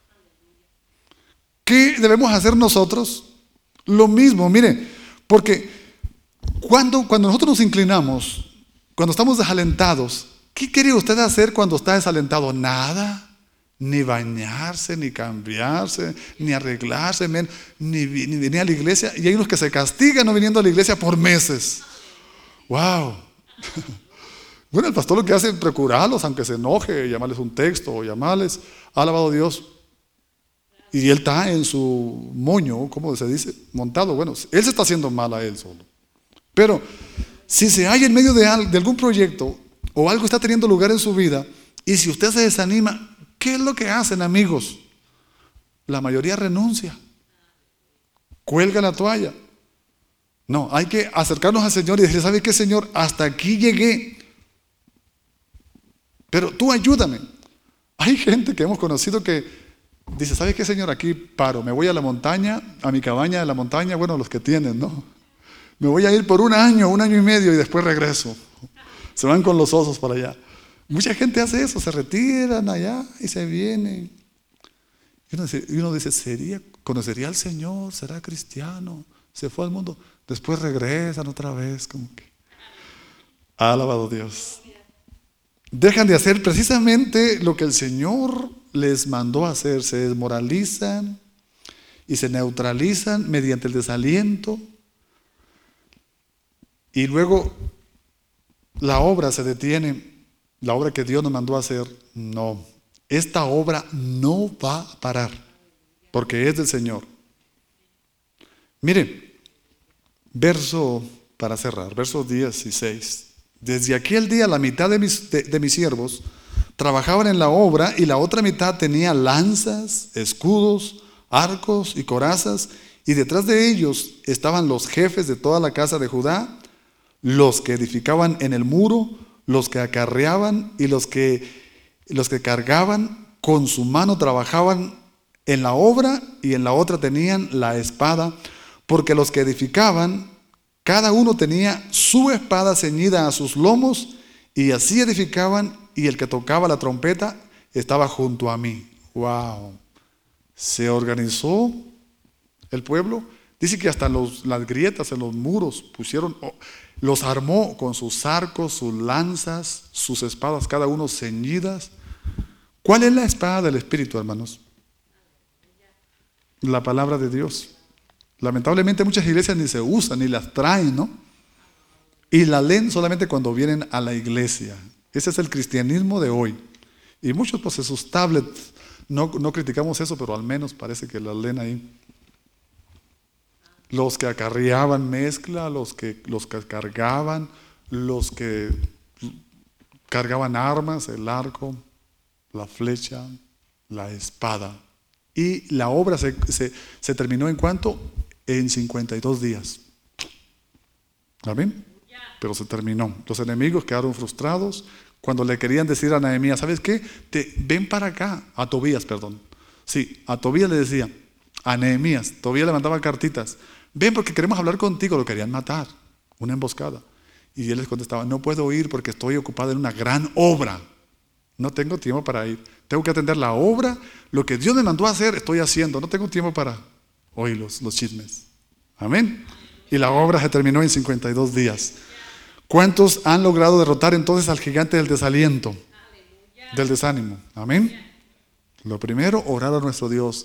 ¿Qué debemos hacer nosotros? Lo mismo, mire, porque cuando, cuando nosotros nos inclinamos, cuando estamos desalentados, ¿qué quiere usted hacer cuando está desalentado? Nada. Ni bañarse, ni cambiarse, ni arreglarse, ni, ni venir a la iglesia. Y hay unos que se castigan no viniendo a la iglesia por meses. ¡Wow! Bueno, el pastor lo que hace es procurarlos, aunque se enoje, llamarles un texto o llamarles, ha alabado a Dios. Y él está en su moño, ¿cómo se dice? Montado. Bueno, él se está haciendo mal a él solo. Pero si se halla en medio de, de algún proyecto o algo está teniendo lugar en su vida, y si usted se desanima, ¿qué es lo que hacen, amigos? La mayoría renuncia, cuelga la toalla. No, hay que acercarnos al Señor y decirle, ¿sabe qué, Señor? Hasta aquí llegué, pero tú ayúdame. Hay gente que hemos conocido que dice, ¿sabe qué, Señor? Aquí paro, me voy a la montaña, a mi cabaña de la montaña, bueno, los que tienen, ¿no? Me voy a ir por un año, un año y medio y después regreso. Se van con los osos para allá. Mucha gente hace eso, se retiran allá y se vienen. Y uno dice, y uno dice ¿sería, ¿conocería al Señor? ¿Será cristiano? Se fue al mundo. Después regresan otra vez, como que. Ha alabado Dios. Dejan de hacer precisamente lo que el Señor les mandó a hacer. Se desmoralizan y se neutralizan mediante el desaliento. Y luego la obra se detiene. La obra que Dios nos mandó a hacer, no. Esta obra no va a parar, porque es del Señor. Mire, verso para cerrar, versos dieciséis. Desde aquel día la mitad de mis, de, de mis siervos trabajaban en la obra y la otra mitad tenía lanzas, escudos, arcos y corazas Y detrás de ellos estaban los jefes de toda la casa de Judá, los que edificaban en el muro, los que acarreaban y los que, los que cargaban, con su mano trabajaban en la obra y en la otra tenían la espada, porque los que edificaban, cada uno tenía su espada ceñida a sus lomos, y así edificaban, y el que tocaba la trompeta estaba junto a mí. ¡Wow! Se organizó el pueblo. Dice que hasta los, las grietas en los muros pusieron, los armó con sus arcos, sus lanzas, sus espadas, cada uno ceñidas. ¿Cuál es la espada del Espíritu, hermanos? La palabra de Dios. Lamentablemente muchas iglesias ni se usan, ni las traen, ¿no? Y la leen solamente cuando vienen a la iglesia. Ese es el cristianismo de hoy. Y muchos pues en sus tablets, no, no criticamos eso, pero al menos parece que la leen ahí. Los que acarreaban mezcla, los que, los que cargaban, los que cargaban armas, el arco, la flecha, la espada. Y la obra se, se, se terminó en cuánto? En cincuenta y dos días. ¿Amén? Pero se terminó. Los enemigos quedaron frustrados cuando le querían decir a Nehemías, ¿sabes qué? Te, ven para acá. A Tobías, perdón. Sí, a Tobías le decía, a Nehemías, Tobías le mandaba cartitas. Ven porque queremos hablar contigo. Lo querían matar. Una emboscada. Y él les contestaba, no puedo ir porque estoy ocupado en una gran obra. No tengo tiempo para ir. Tengo que atender la obra. Lo que Dios me mandó a hacer, estoy haciendo. No tengo tiempo para oír los, los chismes. Amén. Y la obra se terminó en cincuenta y dos días. ¿Cuántos han logrado derrotar entonces al gigante del desaliento? Del desánimo. Amén. Lo primero, orar a nuestro Dios.